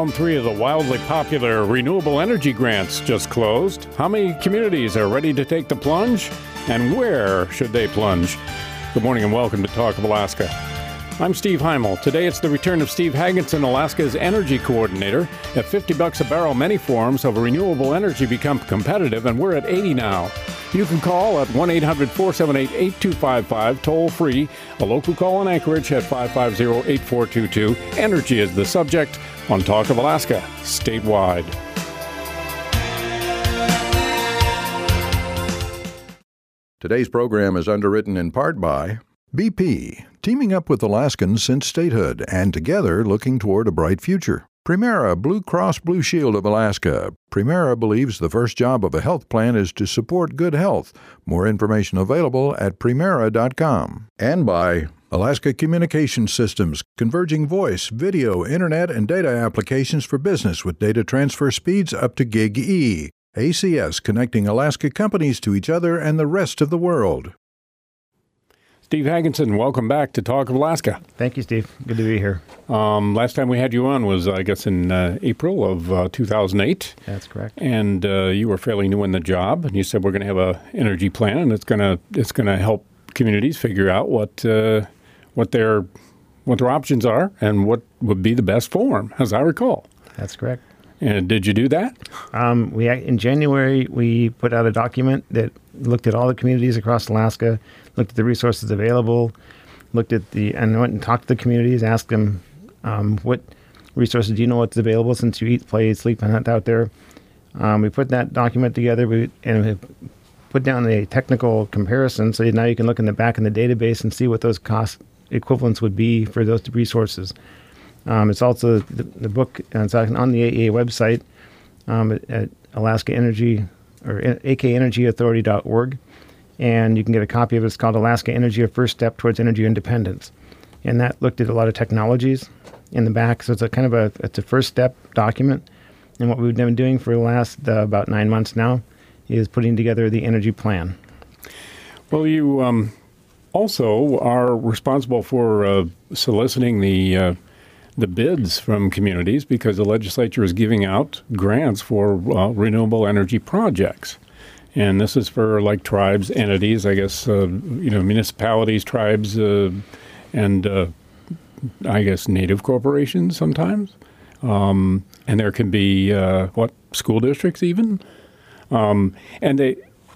Round 3 of the wildly popular renewable energy grants just closed. How many communities are ready to take the plunge? And where should they plunge? Good morning and welcome to Talk of Alaska. I'm Steve Heimel. Today it's the return of Steve Hagenson, Alaska's energy coordinator. At $50 a barrel, many forms of renewable energy become competitive, and we're at 80 now. You can call at 1-800-478-8255, toll free. A local call in Anchorage at 550-8422. Energy is the subject on Talk of Alaska, statewide. Today's program is underwritten in part by BP, teaming up with Alaskans since statehood and together looking toward a bright future. Primera Blue Cross Blue Shield of Alaska. Primera believes the first job of a health plan is to support good health. More information available at primera.com. And by Alaska Communication Systems, converging voice, video, internet, and data applications for business with data transfer speeds up to Gig E. ACS, connecting Alaska companies to each other and the rest of the world. Steve Hagenson, welcome back to Talk of Alaska. Thank you, Steve. Good to be here. Last time we had you on was, I guess, in April of 2008. That's correct. And you were fairly new in the job, and you said we're going to have an energy plan, and it's going to help communities figure out what their options are and what would be the best form, as I recall. That's correct. And did you do that? In January, we put out a document that looked at all the communities across Alaska, looked at the resources available, and went and talked to the communities, asked them, what resources do you know what's available since you eat, play, sleep, and hunt out there? We put that document together and we put down a technical comparison, so now you can look in the back in the database and see what those cost equivalents would be for those resources. It's also the book, and it's on the AEA website at Alaska Energy or akenergyauthority.org, and you can get a copy of it. It's called Alaska Energy: A First Step Towards Energy Independence, and that looked at a lot of technologies in the back. So it's it's a first step document, and what we've been doing for the last about 9 months now is putting together the energy plan. Well, you also are responsible for soliciting the bids from communities because the legislature is giving out grants for renewable energy projects. And this is for like tribes, entities, I guess, municipalities, tribes, and I guess native corporations sometimes. And there can be, school districts even. And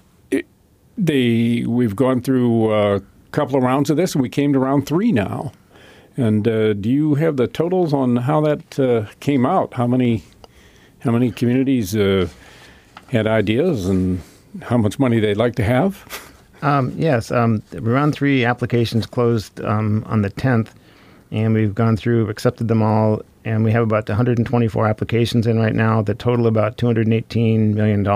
we've gone through a couple of rounds of this, and we came to round 3 now. And do you have the totals on how that came out? How many communities had ideas and how much money they'd like to have? Yes. Round 3 applications closed on the 10th, and we've gone through, accepted them all, and we have about 124 applications in right now that total about $218 million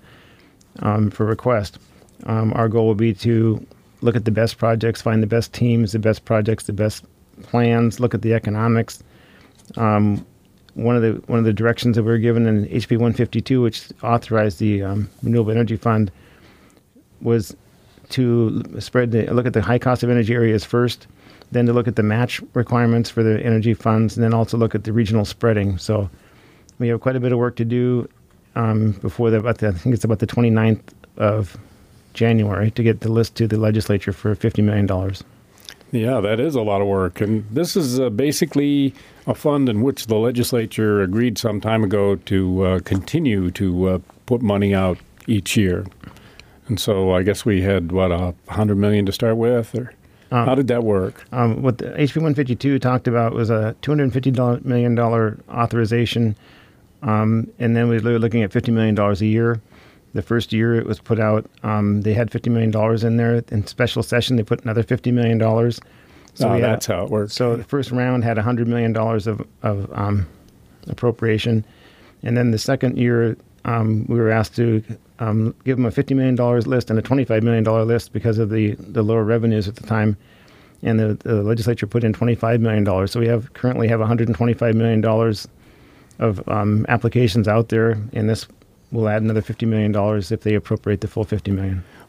for request. Our goal will be to look at the best projects, find the best teams, the best projects, the best plans, look at the economics. One of the directions that we were given in HB 152, which authorized the Renewable Energy Fund, was to look at the high cost of energy areas first, then to look at the match requirements for the energy funds, and then also look at the regional spreading. So we have quite a bit of work to do before I think it's about the 29th of January to get the list to the legislature for $50 million. Yeah, that is a lot of work. And this is basically a fund in which the legislature agreed some time ago to continue to put money out each year. And so I guess we had, $100 million to start with? Or how did that work? What the HB 152 talked about was a $250 million authorization, and then we were looking at $50 million a year. The first year it was put out, they had $50 million in there. In special session, they put another $50 million. So that's how it works. So the first round had $100 million of appropriation. And then the second year, we were asked to give them a $50 million list and a $25 million list because of the lower revenues at the time. And the legislature put in $25 million. So we currently have $125 million of applications out there, and this will add another $50 million if they appropriate the full $50 million.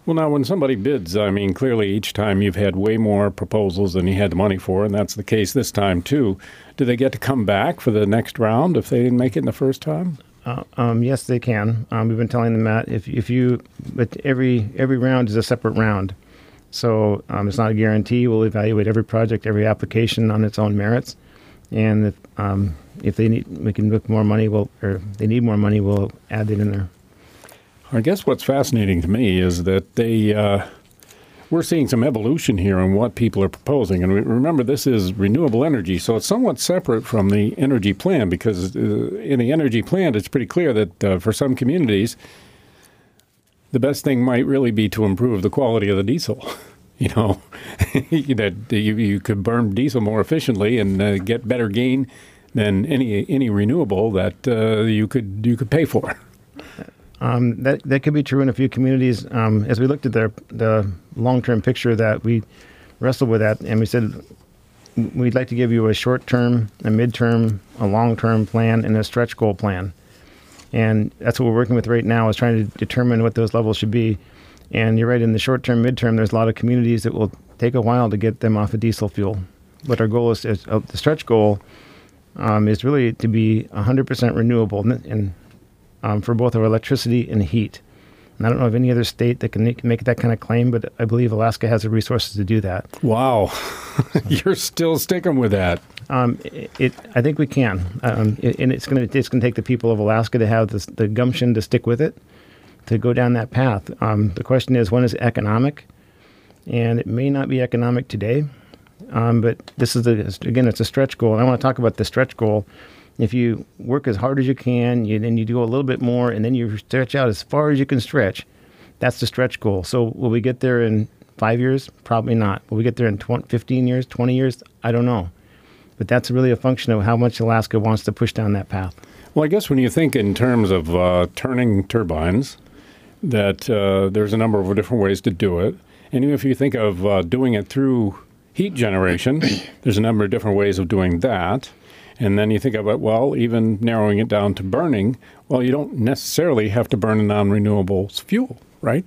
Well, now, when somebody bids, I mean, clearly each time you've had way more proposals than you had the money for, and that's the case this time, too. Do they get to come back for the next round if they didn't make it in the first time? Yes, they can. We've been telling them that but every round is a separate round. So it's not a guarantee. We'll evaluate every project, every application on its own merits. And if they need, we can look more money, or they need more money, we'll add it in there. I guess what's fascinating to me is that we're seeing some evolution here in what people are proposing. And remember, this is renewable energy, so it's somewhat separate from the energy plan, because in the energy plan, it's pretty clear that for some communities, the best thing might really be to improve the quality of the diesel. That you could burn diesel more efficiently and get better gain than any renewable that you could pay for. That could be true in a few communities. As we looked at the long-term picture, that we wrestled with that, and we said we'd like to give you a short-term, a mid-term, a long-term plan, and a stretch goal plan. And that's what we're working with right now, is trying to determine what those levels should be. And you're right, in the short-term, mid-term, there's a lot of communities that will take a while to get them off of diesel fuel. But our goal is the stretch goal is really to be 100% renewable, and for both our electricity and heat. And I don't know of any other state that can make that kind of claim, but I believe Alaska has the resources to do that. Wow. You're still sticking with that. I think we can. And it's going to take the people of Alaska to have the gumption to stick with it, to go down that path. The question is, when is it economic? And it may not be economic today, but this is, again, it's a stretch goal. And I want to talk about the stretch goal. If you work as hard as you can, then you do a little bit more, and then you stretch out as far as you can stretch, that's the stretch goal. So will we get there in 5 years? Probably not. Will we get there in 15 years, 20 years? I don't know. But that's really a function of how much Alaska wants to push down that path. Well, I guess when you think in terms of turning turbines, that there's a number of different ways to do it. And even if you think of doing it through heat generation, there's a number of different ways of doing that. And then you think about, well, even narrowing it down to burning, well, you don't necessarily have to burn a non-renewable fuel, right?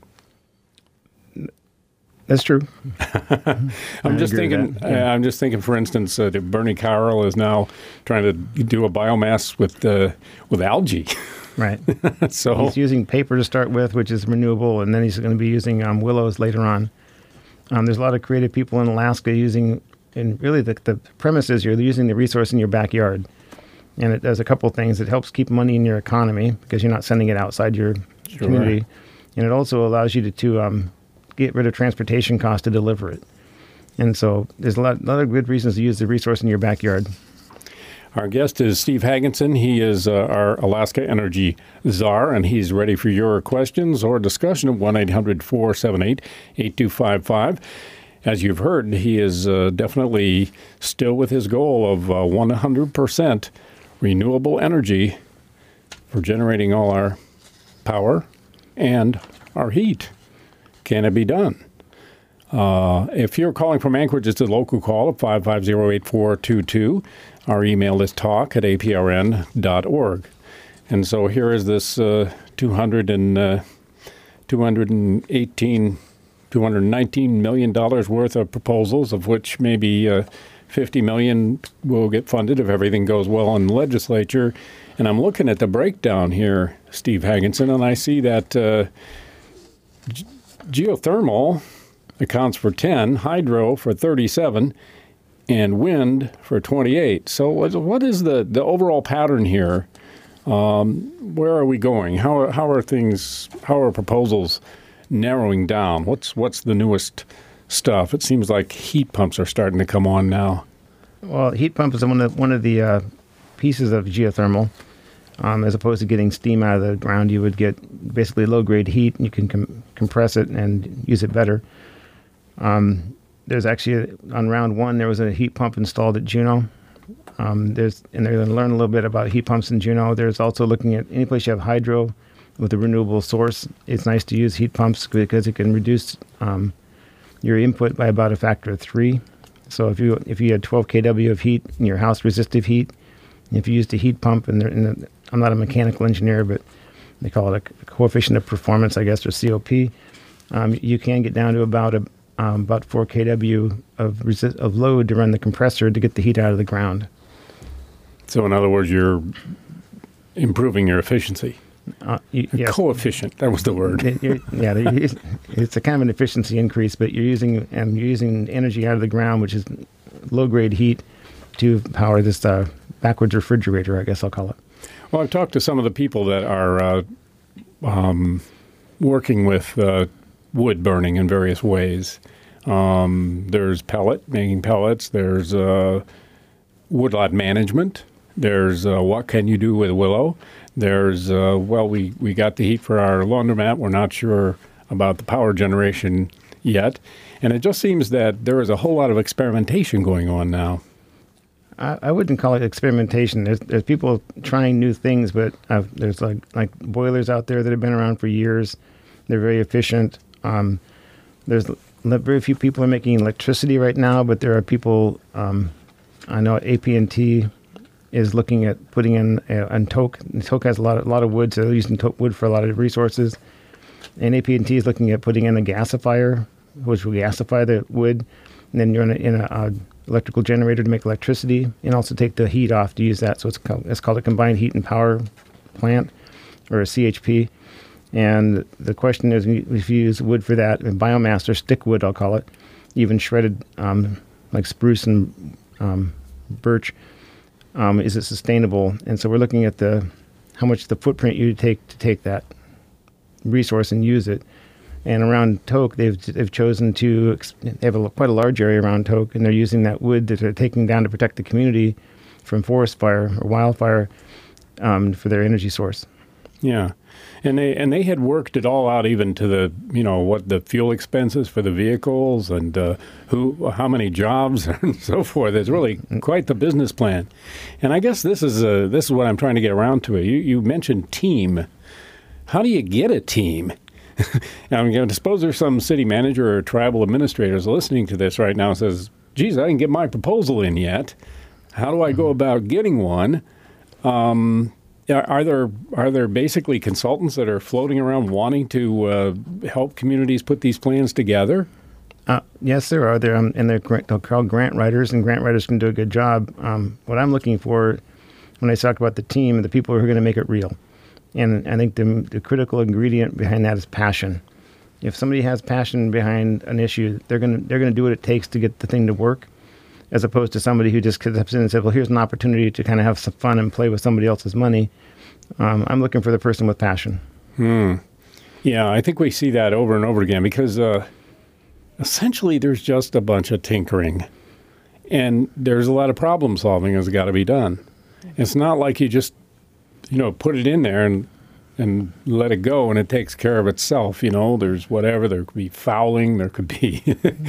That's true. I'm just thinking, for instance, that Bernie Carroll is now trying to do a biomass with algae. Right. So he's using paper to start with, which is renewable, and then he's going to be using willows later on. There's a lot of creative people in Alaska using. And really, the premise is you're using the resource in your backyard. And it does a couple of things. It helps keep money in your economy because you're not sending it outside your community. And it also allows you to get rid of transportation costs to deliver it. And so there's a lot of good reasons to use the resource in your backyard. Our guest is Steve Hagginson. He is our Alaska Energy Czar, and he's ready for your questions or discussion at 1-800-478-8255. As you've heard, he is definitely still with his goal of 100% renewable energy for generating all our power and our heat. Can it be done? If you're calling from Anchorage, it's a local call at 550-8422. Our email is talk@aprn.org. And so here is this $219 million worth of proposals, of which maybe $50 million will get funded if everything goes well in the legislature. And I'm looking at the breakdown here, Steve Hagginson, and I see that geothermal accounts for 10, hydro for 37, and wind for 28. So what is the overall pattern here? Where are we going? How are proposals narrowing down? What's the newest stuff? It seems like heat pumps are starting to come on now. Well, heat pump is one of the pieces of geothermal. As opposed to getting steam out of the ground, you would get basically low-grade heat, and you can compress it and use it better. There's actually, on round one, there was a heat pump installed at Juneau. And they're going to learn a little bit about heat pumps in Juneau. There's also looking at any place you have hydro with a renewable source. It's nice to use heat pumps because it can reduce your input by about a factor of 3. So if you had 12 kW of heat in your house, resistive heat, if you used a heat pump, and I'm not a mechanical engineer, but they call it a coefficient of performance, I guess, or COP. you can get down to about 4 kW of load to run the compressor to get the heat out of the ground. So in other words, you're improving your efficiency. Yes. Coefficient, that was the word. It's a kind of an efficiency increase, but you're using energy out of the ground, which is low-grade heat, to power this backwards refrigerator, I guess I'll call it. Well, I've talked to some of the people that are working with wood burning in various ways. There's making pellets. There's woodlot management. There's what can you do with willow. There's, we got the heat for our laundromat. We're not sure about the power generation yet. And it just seems that there is a whole lot of experimentation going on now. I wouldn't call it experimentation. There's people trying new things, but there's like boilers out there that have been around for years. They're very efficient. There's very few people are making electricity right now, but there are people. I know AT&T is looking at putting in Tok. Tok has a lot of wood, so they're using wood for a lot of resources. And AT&T is looking at putting in a gasifier, which will gasify the wood, and then you're in a electrical generator to make electricity, and also take the heat off to use that. So it's called a combined heat and power plant, or a CHP. And the question is, if you use wood for that, biomass or stick wood, I'll call it, even shredded like spruce and birch, is it sustainable? And so we're looking at how much the footprint you take to take that resource and use it. And around Tok, they've chosen to they have quite a large area around Tok, and they're using that wood that they're taking down to protect the community from forest fire or wildfire for their energy source. Yeah, and they had worked it all out, even to the what the fuel expenses for the vehicles and how many jobs and so forth. It's really quite the business plan. And I guess this is what I'm trying to get around to. You mentioned team. How do you get a team? I'm going to suppose there's some city manager or tribal administrators listening to this right now and says, geez, I didn't get my proposal in yet. How do I go about getting one? Are there basically consultants that are floating around wanting to help communities put these plans together? Yes, there are. And they're called grant writers, and grant writers can do a good job. What I'm looking for when I talk about the team, the people who are going to make it real. And I think the critical ingredient behind that is passion. If somebody has passion behind an issue, they're going to do what it takes to get the thing to work, as opposed to somebody who just steps in and says, well, here's an opportunity to kind of have some fun and play with somebody else's money. I'm looking for the person with passion. Yeah, I think we see that over and over again because essentially there's just a bunch of tinkering. And there's a lot of problem solving that's got to be done. It's not like you just put it in there and let it go and it takes care of itself. There's whatever. There could be fouling. There could be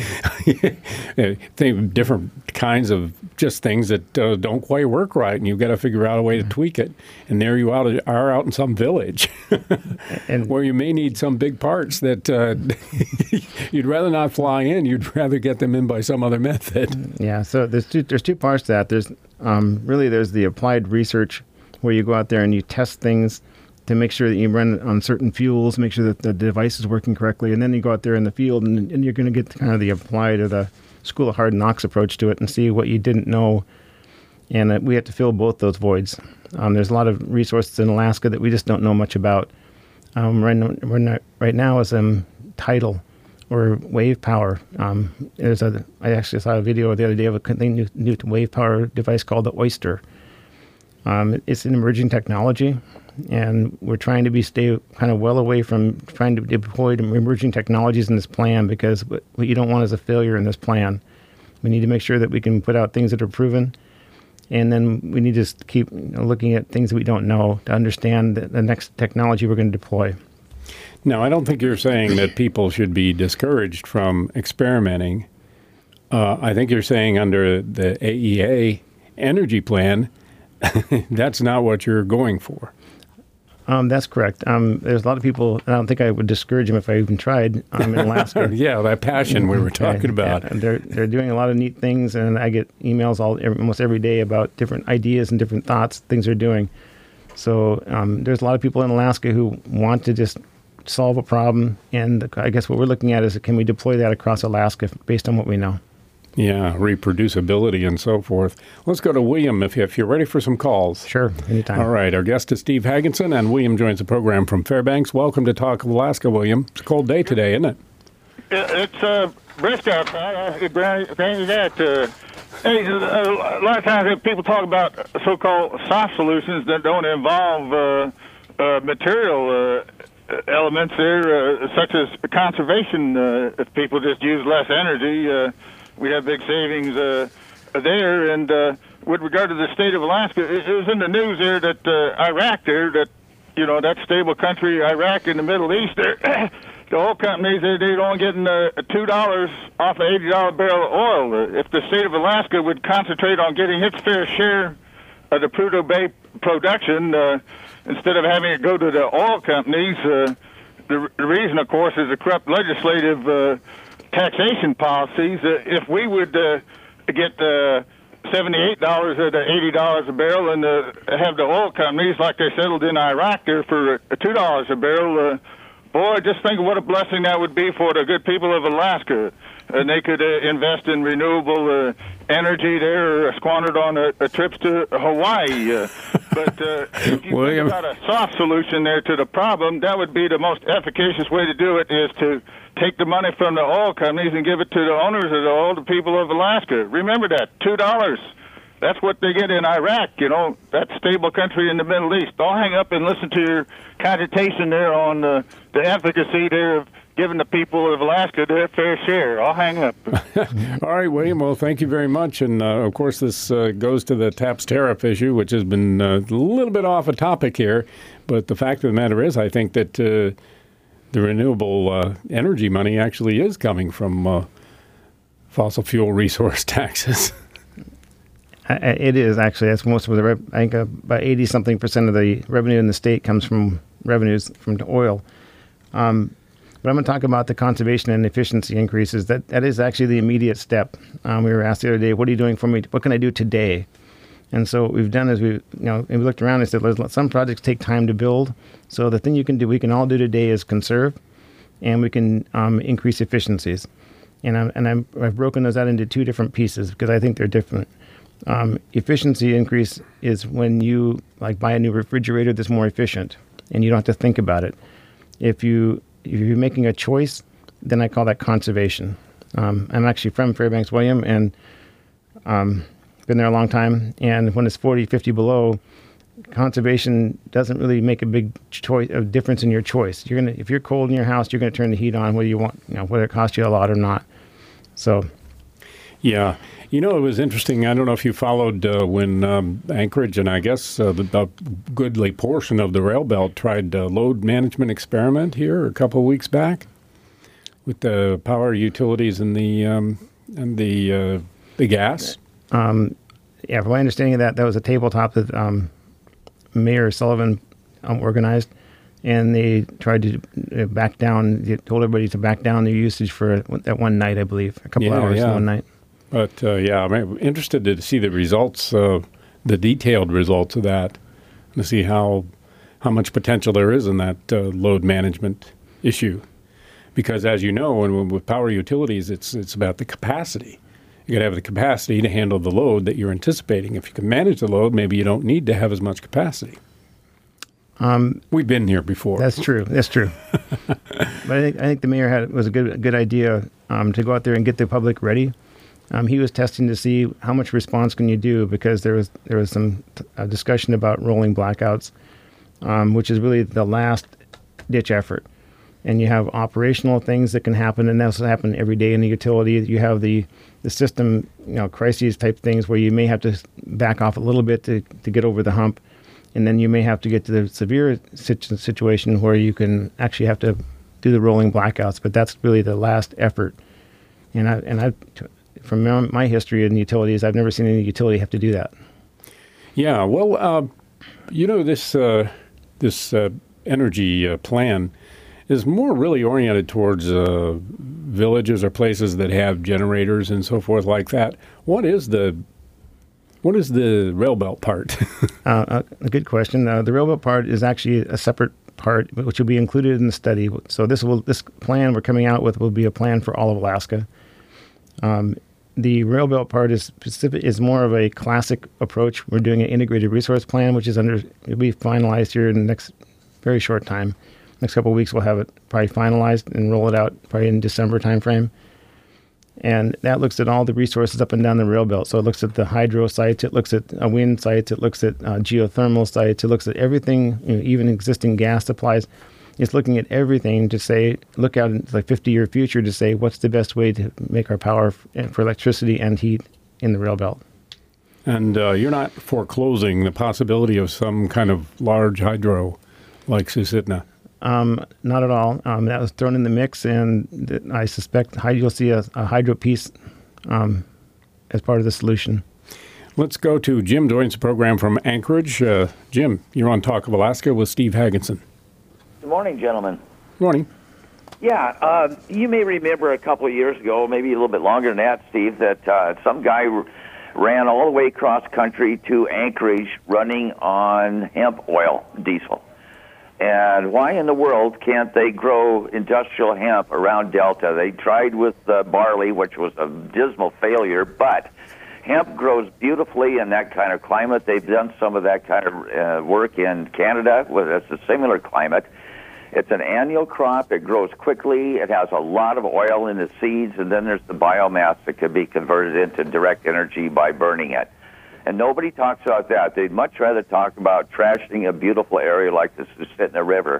different kinds of just things that don't quite work right, and you've got to figure out a way to tweak it. And there you are out in some village and where you may need some big parts that you'd rather not fly in. You'd rather get them in by some other method. Yeah, so there's two parts to that. There's there's the applied research, where you go out there and you test things to make sure that you run on certain fuels, make sure that the device is working correctly, and then you go out there in the field and you're going to get kind of the applied or the School of Hard Knocks approach to it and see what you didn't know. And we have to fill both those voids. There's a lot of resources in Alaska that we just don't know much about. Right now is tidal or wave power. I actually saw a video the other day of a new wave power device called the Oyster. It's an emerging technology, and we're trying to stay kind of well away from trying to deploy emerging technologies in this plan, because what you don't want is a failure in this plan. We need to make sure that we can put out things that are proven, and then we need to keep looking at things that we don't know to understand the next technology we're going to deploy. Now, I don't think you're saying that people should be discouraged from experimenting. I think you're saying under the AEA energy plan, that's not what you're going for. That's correct. There's a lot of people, and I don't think I would discourage them if I even tried in Alaska. Yeah, that passion we were talking about. Yeah, they're doing a lot of neat things, and I get emails almost every day about different ideas and different thoughts, things they're doing. So there's a lot of people in Alaska who want to just solve a problem. And I guess what we're looking at is, can we deploy that across Alaska based on what we know? Yeah, reproducibility and so forth. Let's go to William if you're ready for some calls. Sure, anytime. All right, our guest is Steve Hagenson, and William joins the program from Fairbanks. Welcome to Talk of Alaska, William. It's a cold day today, isn't it? It's brisk outside. I grant you that. Hey, a lot of times people talk about so-called soft solutions that don't involve material elements there, such as conservation. If people just use less energy, we have big savings there. And with regard to the state of Alaska, it was in the news there that Iraq there, that stable country, Iraq in the Middle East there, the oil companies, they're only getting $2 off an $80 barrel of oil. If the state of Alaska would concentrate on getting its fair share of the Prudhoe Bay production, instead of having it go to the oil companies, the reason, of course, is the corrupt legislative taxation policies. If we would get $78 or the $80 a barrel and have the oil companies like they settled in Iraq there for $2 a barrel, boy, just think of what a blessing that would be for the good people of Alaska. And they could invest in renewable energy there, or squander it on trips to Hawaii. But if you think about a soft solution there to the problem, that would be the most efficacious way to do it, is to take the money from the oil companies and give it to the owners of the oil, the people of Alaska. Remember that, $2. That's what they get in Iraq, that stable country in the Middle East. I'll hang up and listen to your cogitation there on the efficacy there of giving the people of Alaska their fair share. I'll hang up. All right, William. Well, thank you very much. And, of course, this goes to the TAPS tariff issue, which has been a little bit off a topic here. But the fact of the matter is, I think that the renewable energy money actually is coming from fossil fuel resource taxes. It is, actually. That's most of the I think about 80-something% of the revenue in the state comes from revenues from oil. But I'm going to talk about the conservation and efficiency increases. That is actually the immediate step. We were asked the other day, what are you doing for me? What can I do today? And so what we've done is we looked around and said, some projects take time to build. So the thing we can all do today is conserve, and we can increase efficiencies. And I've broken those out into two different pieces because I think they're different. Efficiency increase is when you buy a new refrigerator that's more efficient and you don't have to think about it. If you're making a choice, then I call that conservation. I'm actually from Fairbanks, William, and been there a long time. And when it's 40, 50 below, conservation doesn't really make a big difference in your choice. If you're cold in your house, you're gonna turn the heat on whether you want, whether it costs you a lot or not. So, yeah. It was interesting. I don't know if you followed when Anchorage and I guess a goodly portion of the rail belt tried a load management experiment here a couple of weeks back with the power utilities and the gas. From my understanding of that was a tabletop that Mayor Sullivan organized, and they tried to back down. They told everybody to back down their usage for that one night, I believe, a couple hours one night. But, I'm interested to see the results, the detailed results of that, to see how much potential there is in that load management issue. Because, as you know, with power utilities, it's about the capacity. You got to have the capacity to handle the load that you're anticipating. If you can manage the load, maybe you don't need to have as much capacity. We've been here before. That's true. But I think the mayor was a good idea to go out there and get the public ready. He was testing to see how much response can you do, because there was some discussion about rolling blackouts, which is really the last ditch effort. And you have operational things that can happen, and that's happen every day in the utility. You have the system, crises type things where you may have to back off a little bit to get over the hump, and then you may have to get to the severe situation where you can actually have to do the rolling blackouts. But that's really the last effort. And I from my history in utilities, I've never seen any utility have to do that. Yeah, well, this energy plan is more really oriented towards villages or places that have generators and so forth like that. What is the rail belt part? A good question. The rail belt part is actually a separate part, which will be included in the study. So this plan we're coming out with will be a plan for all of Alaska. The rail belt part is more of a classic approach. We're doing an integrated resource plan, which it'll be finalized here in the next very short time. Next couple of weeks, we'll have it probably finalized and roll it out probably in December timeframe. And that looks at all the resources up and down the rail belt. So it looks at the hydro sites, it looks at wind sites, it looks at geothermal sites, it looks at everything, even existing gas supplies. It's looking at everything to look out into the 50-year future to say what's the best way to make our power for electricity and heat in the rail belt. And you're not foreclosing the possibility of some kind of large hydro like Susitna? Not at all. That was thrown in the mix, and I suspect you'll see a hydro piece as part of the solution. Let's go to Jim joins the program from Anchorage. Jim, you're on Talk of Alaska with Steve Hagenson. Good morning, gentlemen. Morning. Yeah, you may remember a couple of years ago, maybe a little bit longer than that, Steve, that some guy ran all the way across country to Anchorage running on hemp oil diesel. And why in the world can't they grow industrial hemp around Delta? They tried with barley, which was a dismal failure, but hemp grows beautifully in that kind of climate. They've done some of that kind of work in Canada, where it's a similar climate. It's an annual crop. It grows quickly. It has a lot of oil in the seeds, and then there's the biomass that can be converted into direct energy by burning it. And nobody talks about that. They'd much rather talk about trashing a beautiful area like the Susitna River.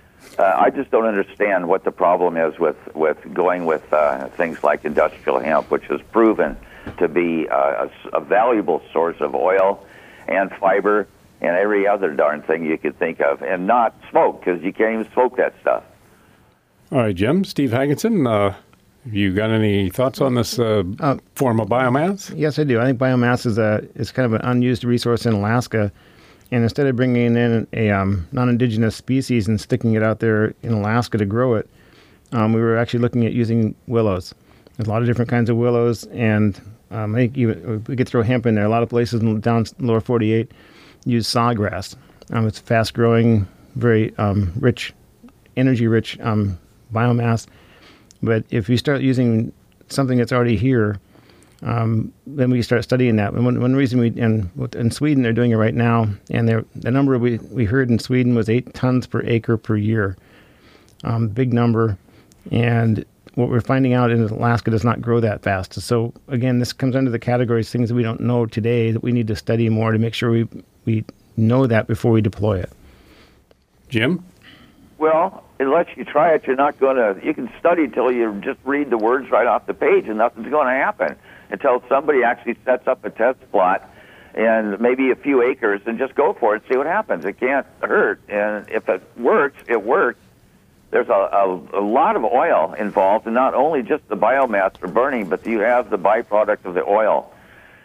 I just don't understand what the problem is with going with things like industrial hemp, which is proven to be a valuable source of oil and fiber and every other darn thing you could think of, and not smoke, because you can't even smoke that stuff. All right, Jim. Steve Hagenson, have you got any thoughts on this form of biomass? Yes, I do. I think biomass is kind of an unused resource in Alaska, and instead of bringing in a non-indigenous species and sticking it out there in Alaska to grow it, we were actually looking at using willows. There's a lot of different kinds of willows, and I think even we could throw hemp in there. A lot of places down lower 48 use sawgrass. It's fast-growing, very energy-rich biomass. But if you start using something that's already here, then we start studying that. And one reason in Sweden they're doing it right now, and the number we heard in Sweden was 8 tons per acre per year, big number. And what we're finding out in Alaska does not grow that fast. So again, this comes under the categories things that we don't know today that we need to study more to make sure we know that before we deploy it. Jim? Well, unless you try it, you're not going to. You can study till you just read the words right off the page, and nothing's going to happen until somebody actually sets up a test plot and maybe a few acres and just go for it, see what happens. It can't hurt, and if it works, it works. There's a lot of oil involved, and not only just the biomass for burning, but you have the byproduct of the oil.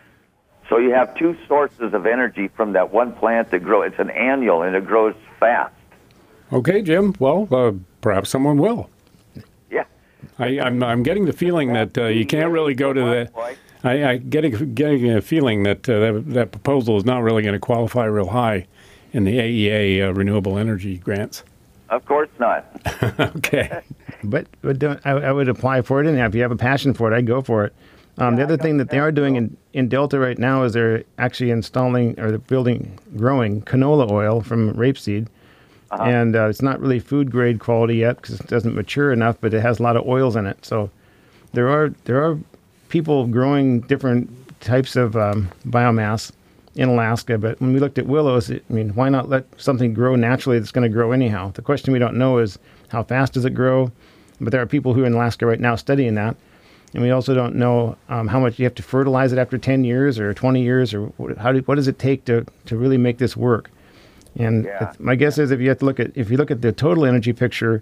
So you have two sources of energy from that one plant that grow. It's an annual, and it grows fast. Okay, Jim. Well, perhaps someone will. Yeah. I'm getting the feeling that you can't really go to the. I'm getting a feeling that that proposal is not really going to qualify real high in the AEA renewable energy grants. Of course not. Okay. But I would apply for it, and if you have a passion for it, I'd go for it. The other thing that they are doing in Delta right now is they're actually installing or growing canola oil from rapeseed. Uh-huh. And it's not really food grade quality yet because it doesn't mature enough, but it has a lot of oils in it. So there are people growing different types of biomass in Alaska. But when we looked at willows, why not let something grow naturally that's going to grow anyhow? The question we don't know is how fast does it grow? But there are people who are in Alaska right now studying that. And we also don't know how much you have to fertilize it after 10 years or 20 years, or what does it take to really make this work? And my guess is if you look at the total energy picture,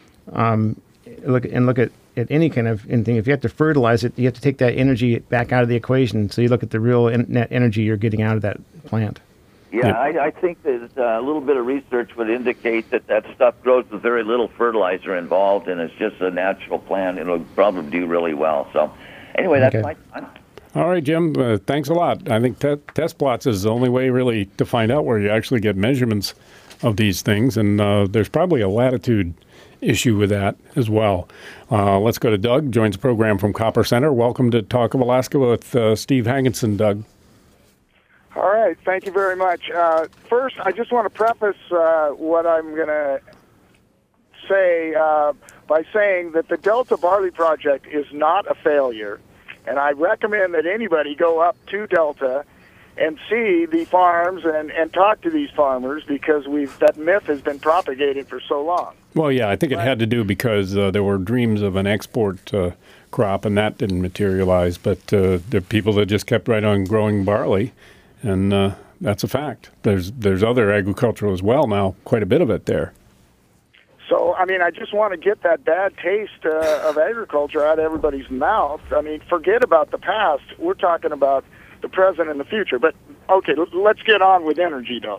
look at any kind of anything, if you have to fertilize it, you have to take that energy back out of the equation. So you look at the real net energy you're getting out of that plant. Yeah, I think that a little bit of research would indicate that stuff grows with very little fertilizer involved, and it's just a natural plant. It'll probably do really well. So anyway, that's my time. All right, Jim, thanks a lot. I think test plots is the only way really to find out where you actually get measurements of these things, and there's probably a latitude issue with that as well. Let's go to Doug, joins the program from Copper Center. Welcome to Talk of Alaska with Steve Hankinson. Doug. All right, thank you very much. First, I just want to preface what I'm going to say by saying that the Delta Barley Project is not a failure, and I recommend that anybody go up to Delta and see the farms and talk to these farmers, because that myth has been propagated for so long. Well, yeah, I think it had to do because there were dreams of an export crop, and that didn't materialize. But there are people that just kept right on growing barley, and that's a fact. There's other agriculture as well now, quite a bit of it there. So, I mean, I just want to get that bad taste of agriculture out of everybody's mouth. I mean, forget about the past. We're talking about the present and the future. But, okay, let's get on with energy, though.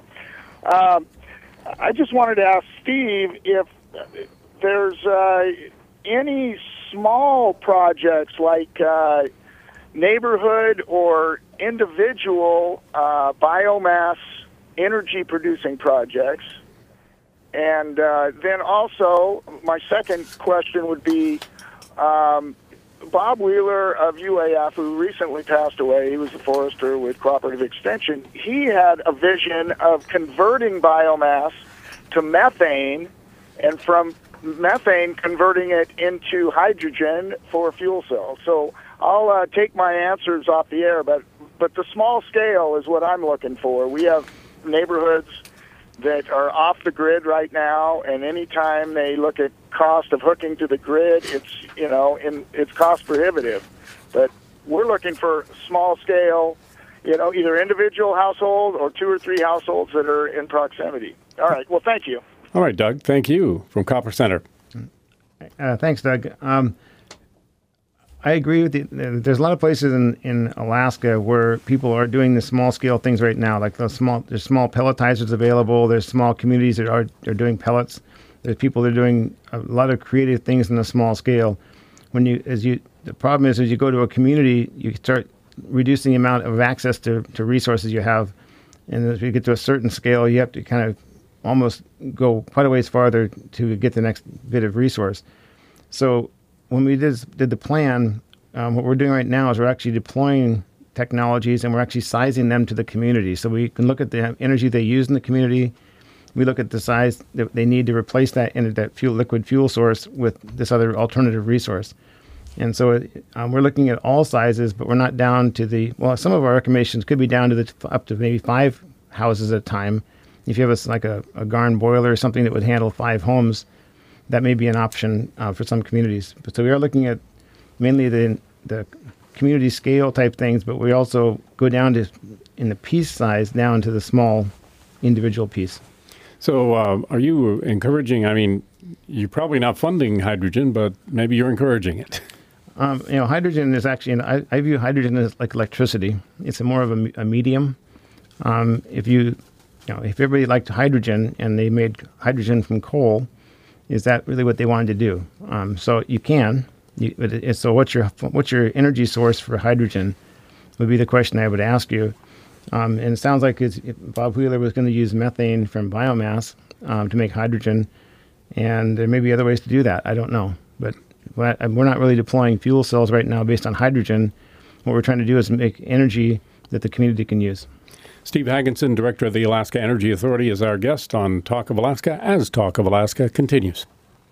I just wanted to ask Steve if there's any small projects like neighborhood or individual biomass energy-producing projects. And then also, my second question would be, Bob Wheeler of UAF, who recently passed away, he was a forester with Cooperative Extension, he had a vision of converting biomass to methane, and from methane converting it into hydrogen for fuel cells. So I'll take my answers off the air, but the small scale is what I'm looking for. We have neighborhoods that are off the grid right now, and anytime they look at cost of hooking to the grid, it's cost prohibitive. But we're looking for small scale, either individual household or 2 or 3 households that are in proximity. All right. Well, thank you. All right, Doug. Thank you from Copper Center. Thanks, Doug. I agree with you. There's a lot of places in Alaska where people are doing the small scale things right now. Like there's small pelletizers available. There's small communities that are doing pellets. There's people that are doing a lot of creative things in a small scale. The problem is, as you go to a community, you start reducing the amount of access to resources you have. And as you get to a certain scale, you have to kind of almost go quite a ways farther to get the next bit of resource. So when we did the plan, what we're doing right now is we're actually deploying technologies, and we're actually sizing them to the community. So we can look at the energy they use in the community. We look at the size that they need to replace that liquid fuel source with this other alternative resource. And so we're looking at all sizes, but we're not down to some of our recommendations could be down to up to maybe 5 houses at a time. If you have a Garn boiler or something that would handle 5 homes, that may be an option for some communities. So we are looking at mainly the community scale type things, but we also go down to, in the piece size, down to the small individual piece. So are you encouraging, you're probably not funding hydrogen, but maybe you're encouraging it. Hydrogen is actually, I view hydrogen as like electricity. It's more of a medium. If everybody liked hydrogen and they made hydrogen from coal, is that really what they wanted to do? So you can. So what's your energy source for hydrogen would be the question I would ask you. And it sounds like Bob Wheeler was going to use methane from biomass to make hydrogen, and there may be other ways to do that. I don't know. But we're not really deploying fuel cells right now based on hydrogen. What we're trying to do is make energy that the community can use. Steve Hankinson, Director of the Alaska Energy Authority, is our guest on Talk of Alaska as Talk of Alaska continues.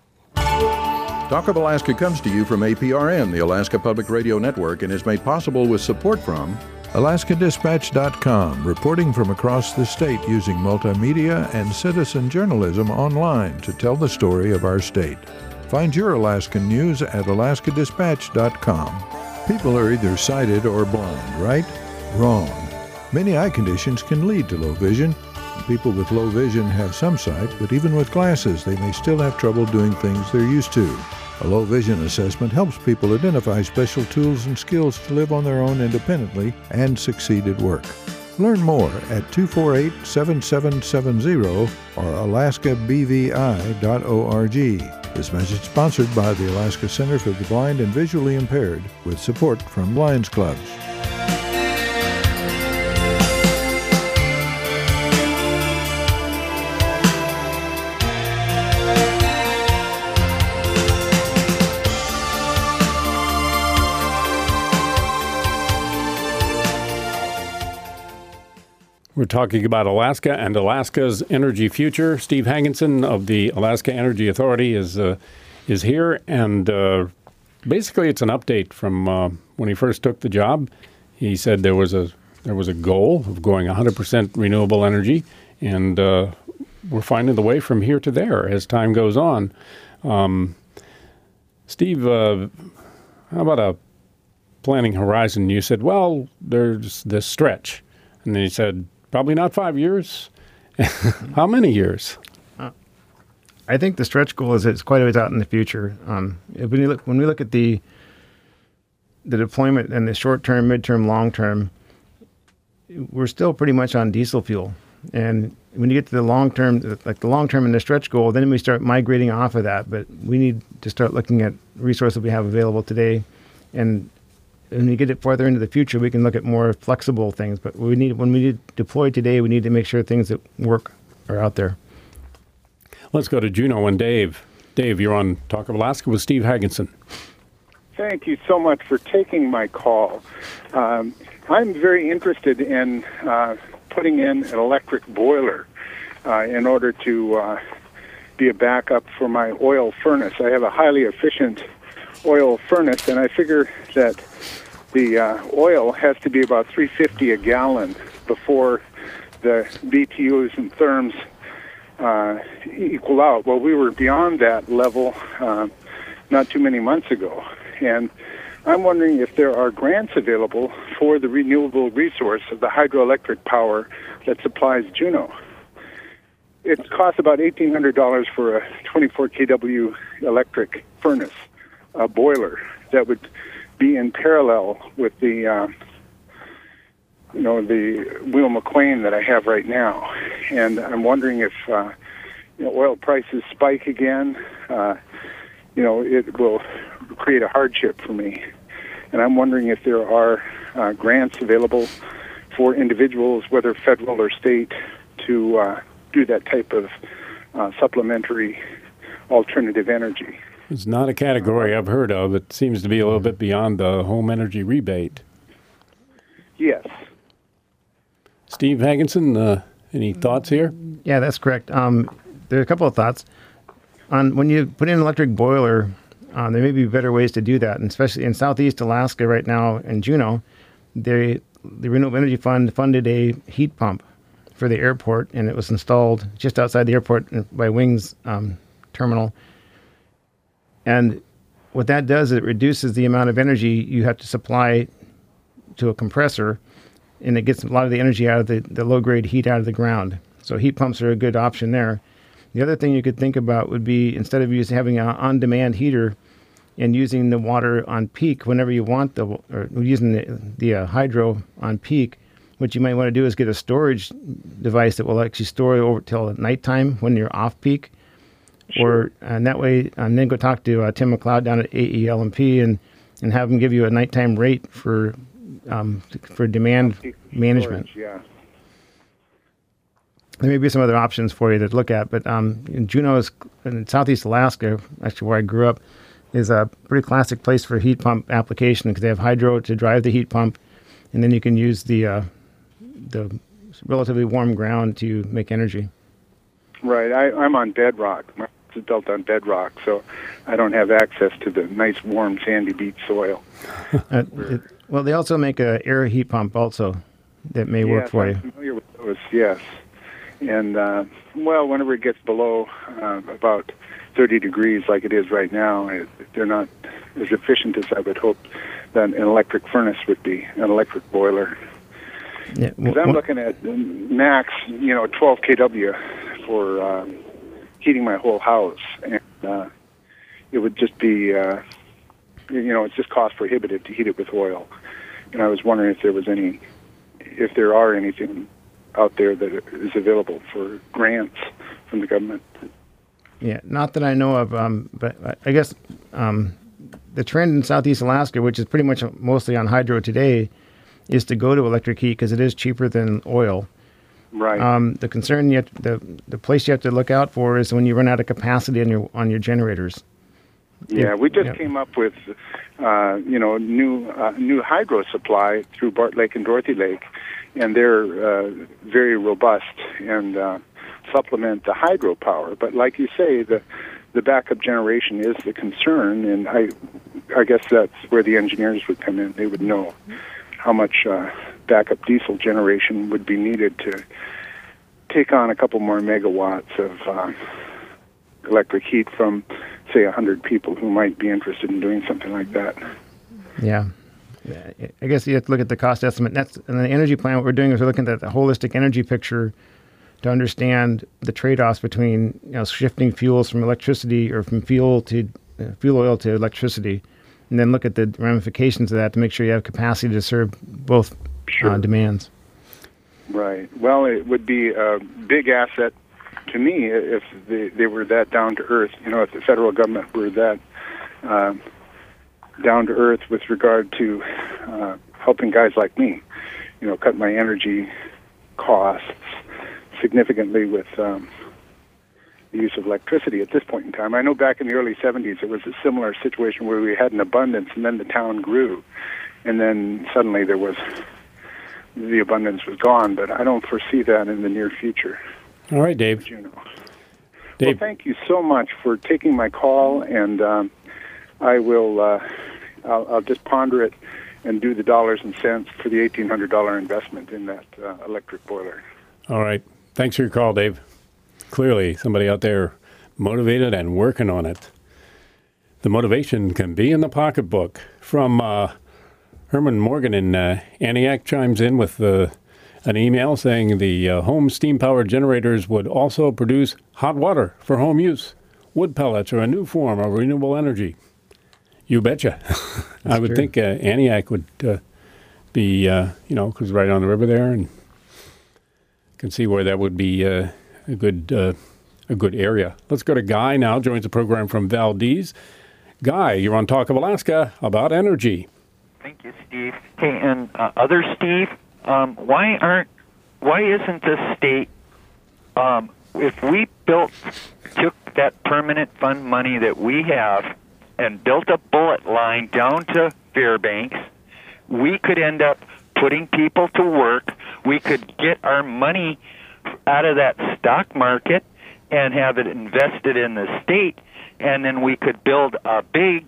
Talk of Alaska comes to you from APRN, the Alaska Public Radio Network, and is made possible with support from AlaskaDispatch.com, reporting from across the state using multimedia and citizen journalism online to tell the story of our state. Find your Alaskan news at AlaskaDispatch.com. People are either sighted or blind, right? Wrong. Many eye conditions can lead to low vision. People with low vision have some sight, but even with glasses, they may still have trouble doing things they're used to. A low vision assessment helps people identify special tools and skills to live on their own independently and succeed at work. Learn more at 248-7770 or alaskabvi.org. This message sponsored by the Alaska Center for the Blind and Visually Impaired with support from Lions Clubs. We're talking about Alaska and Alaska's energy future. Steve Hankinson of the Alaska Energy Authority is here, and basically it's an update from when he first took the job. He said there was a goal of going 100% renewable energy, and we're finding the way from here to there as time goes on. Steve, how about a planning horizon? You said, well, there's this stretch. And then he said, probably not 5 years. How many years? I think the stretch goal is it's quite a ways out in the future. When we look at the deployment and the short term, midterm, long term, we're still pretty much on diesel fuel. And when you get to the long term, like the long term and the stretch goal, then we start migrating off of that. But we need to start looking at resources we have available today. And when we get it farther into the future, we can look at more flexible things. But when we deploy today, we need to make sure things that work are out there. Let's go to Juneau and Dave. Dave, you're on Talk of Alaska with Steve Hankinson. Thank you so much for taking my call. I'm very interested in putting in an electric boiler in order to be a backup for my oil furnace. I have a highly efficient oil furnace, and I figure that the oil has to be about $3.50 a gallon before the BTUs and therms equal out. Well, we were beyond that level not too many months ago, and I'm wondering if there are grants available for the renewable resource of the hydroelectric power that supplies Juneau. It costs about $1,800 for a 24 kW electric furnace, a boiler that would be in parallel with the the Will McQueen that I have right now. And I'm wondering if oil prices spike again, it will create a hardship for me. And I'm wondering if there are grants available for individuals, whether federal or state, to do that type of supplementary alternative energy. It's not a category I've heard of. It seems to be a little bit beyond the home energy rebate. Yes. Steve Hankinson, any thoughts here? Yeah, that's correct. There are a couple of thoughts. When you put in an electric boiler, there may be better ways to do that, and especially in Southeast Alaska right now in Juneau, the Renewable Energy Fund funded a heat pump for the airport, and it was installed just outside the airport by Wings terminal. And what that does is it reduces the amount of energy you have to supply to a compressor, and it gets a lot of the energy out of the low-grade heat out of the ground. So heat pumps are a good option there. The other thing you could think about would be, instead of having an on-demand heater and using the water on peak whenever you want, or using the hydro on peak, what you might want to do is get a storage device that will actually store it over till nighttime when you're off peak. Sure. And that way, and then go talk to Tim McLeod down at AEL&P and have them give you a nighttime rate for demand management. Storage, yeah. There may be some other options for you to look at, but in Juneau, in Southeast Alaska, actually where I grew up, is a pretty classic place for heat pump application because they have hydro to drive the heat pump, and then you can use the relatively warm ground to make energy. Right. I'm on bedrock. My house is built on bedrock, so I don't have access to the nice, warm, sandy beach soil. Well, they also make an air heat pump also that may work for you. I'm familiar with those, yes. And, whenever it gets below about 30 degrees like it is right now, they're not as efficient as I would hope that an electric furnace would be, an electric boiler. Yeah, because I'm looking at max, 12 kW for heating my whole house. And it would just be, it's just cost prohibitive to heat it with oil. And I was wondering if there are anything out there that is available for grants from the government. Yeah, not that I know of, but I guess the trend in Southeast Alaska, which is pretty much mostly on hydro today, is to go to electric heat because it is cheaper than oil. Right. The concern the place you have to look out for is when you run out of capacity on your generators. Yeah, we just came up with, new hydro supply through Bart Lake and Dorothy Lake, and they're very robust and supplement the hydropower. But like you say, the backup generation is the concern, and I guess that's where the engineers would come in. They would know how much backup diesel generation would be needed to take on a couple more megawatts of electric heat from, say, 100 people who might be interested in doing something like that. Yeah. I guess you have to look at the cost estimate. And the energy plan, what we're doing is we're looking at the holistic energy picture to understand the trade-offs between shifting fuels from electricity or from fuel oil to electricity, and then look at the ramifications of that to make sure you have capacity to serve both demands. Right. Well, it would be a big asset to me if they were that down to earth. If the federal government were that down to earth with regard to helping guys like me, cut my energy costs significantly with the use of electricity at this point in time. I know back in the early 70s it was a similar situation where we had an abundance and then the town grew, and then suddenly the abundance was gone, but I don't foresee that in the near future. All right, Dave. Dave. Well, Dave. thank you so much for taking my call, and I will I'll just ponder it and do the dollars and cents for the $1,800 investment in that electric boiler. All right. Thanks for your call, Dave. Clearly, somebody out there motivated and working on it. The motivation can be in the pocketbook. From Herman Morgan in Antioch chimes in with an email saying the home steam-powered generators would also produce hot water for home use. Wood pellets are a new form of renewable energy. You betcha. I would think Antioch would be, because right on the river there, and can see where that would be a good area. Let's go to Guy now. Joins the program from Valdez. Guy, you're on Talk of Alaska about energy. Thank you, Steve. Hey, and other Steve, why isn't the state, if we took that permanent fund money that we have and built a bullet line down to Fairbanks, we could end up putting people to work. We could get our money out of that stock market and have it invested in the state, and then we could build a big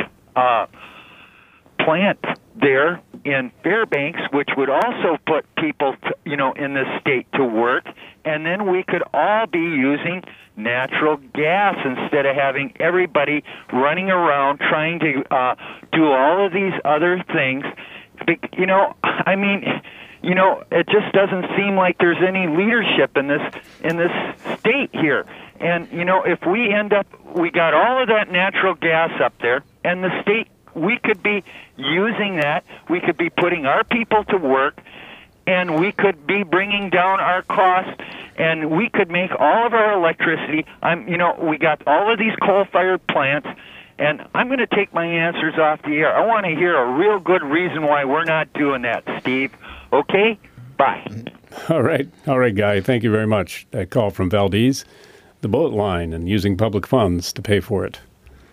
plant there in Fairbanks, which would also put people, in the state to work, and then we could all be using natural gas instead of having everybody running around trying to do all of these other things. It just doesn't seem like there's any leadership in this state here. And if we got all of that natural gas up there, and the state, we could be using that. We could be putting our people to work, and we could be bringing down our costs, and we could make all of our electricity. We got all of these coal-fired plants, and I'm going to take my answers off the air. I want to hear a real good reason why we're not doing that, Steve. Okay? Bye. All right, Guy. Thank you very much. That call from Valdez, the bullet line, and using public funds to pay for it.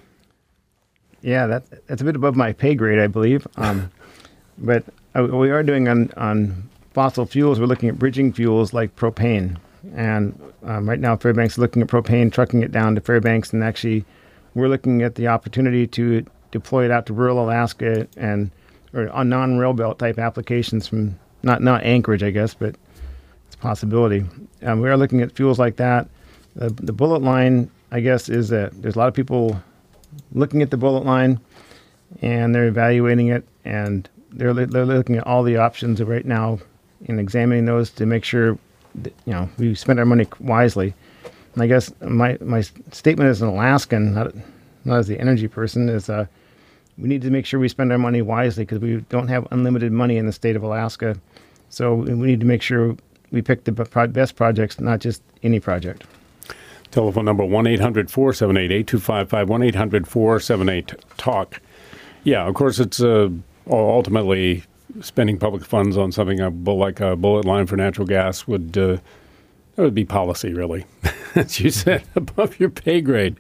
Yeah, that's a bit above my pay grade, I believe. But we are doing on fossil fuels. We're looking at bridging fuels like propane. And right now, Fairbanks is looking at propane, trucking it down to Fairbanks, and actually we're looking at the opportunity to deploy it out to rural Alaska or on non-rail belt type applications from not Anchorage, I guess, but it's a possibility. We are looking at fuels like that. The bullet line, I guess, is that there's a lot of people looking at the bullet line, and they're evaluating it, and they're looking at all the options right now and examining those to make sure that, we spend our money wisely. And I guess my statement as an Alaskan, not as the energy person, is we need to make sure we spend our money wisely because we don't have unlimited money in the state of Alaska. So we need to make sure we pick the best projects, not just any project. Telephone number 1-800-478-8255, 1-800-478-TALK. Yeah, of course, it's ultimately spending public funds on something like a bullet line for natural gas that would be policy, really. As you said, above your pay grade.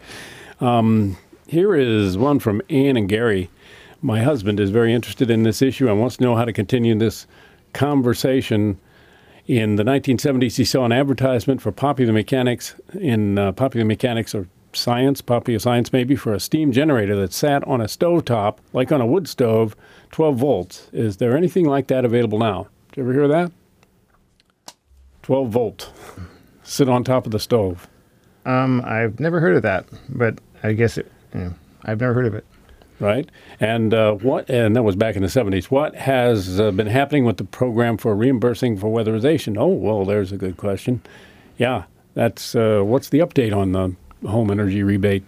Here is one from Ann and Gary. My husband is very interested in this issue and wants to know how to continue this conversation. In the 1970s, he saw an advertisement for Popular Mechanics Popular Mechanics or Popular Science maybe, for a steam generator that sat on a stovetop, like on a wood stove, 12 volts. Is there anything like that available now? Did you ever hear that? 12 volt. Sit on top of the stove. I've never heard of that, but I guess I've never heard of it. Right. And and that was back in the 70s. What has been happening with the program for reimbursing for weatherization? Oh, well, there's a good question. Yeah, that's what's the update on the home energy rebate?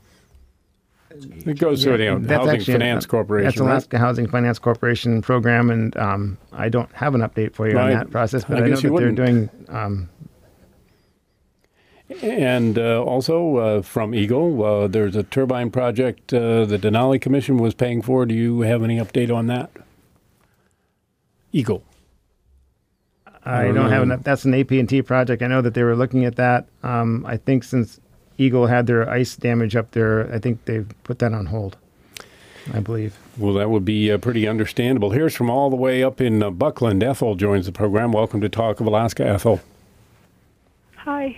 It goes through the Housing Finance Corporation. That's Alaska Housing Finance Corporation program, and I don't have an update for you on that process, but I know that they're doing. And also from Eagle, there's a turbine project the Denali Commission was paying for. Do you have any update on that? Eagle. I don't have enough. That's an AT&T project. I know that they were looking at that. I think since Eagle had their ice damage up there, I think they've put that on hold, I believe. Well, that would be pretty understandable. Here's from all the way up in Buckland. Ethel joins the program. Welcome to Talk of Alaska, Ethel. Hi.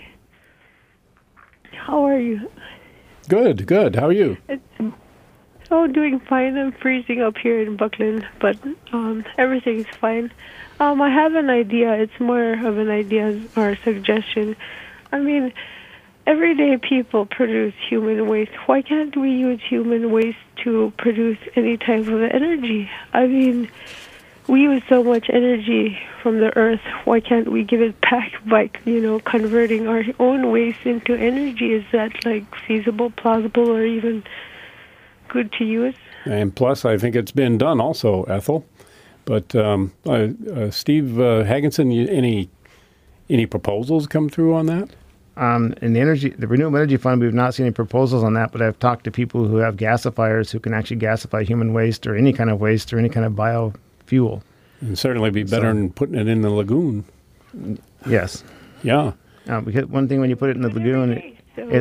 How are you? Good, good. How are you? Doing fine. I'm freezing up here in Buckland, but everything's fine. I have an idea. It's more of an idea or a suggestion. I mean, everyday people produce human waste. Why can't we use human waste to produce any type of energy? I mean, we use so much energy from the earth. Why can't we give it back by, converting our own waste into energy? Is that feasible, plausible, or even good to use? And plus, I think it's been done also, Ethel. But Steve Hagenson, any proposals come through on that? In the Renewable Energy Fund, we've not seen any proposals on that, but I've talked to people who have gasifiers who can actually gasify human waste or any kind of waste or any kind of biofuel. And certainly be better than putting it in the lagoon. Yes. Yeah. Because one thing when you put it in the lagoon,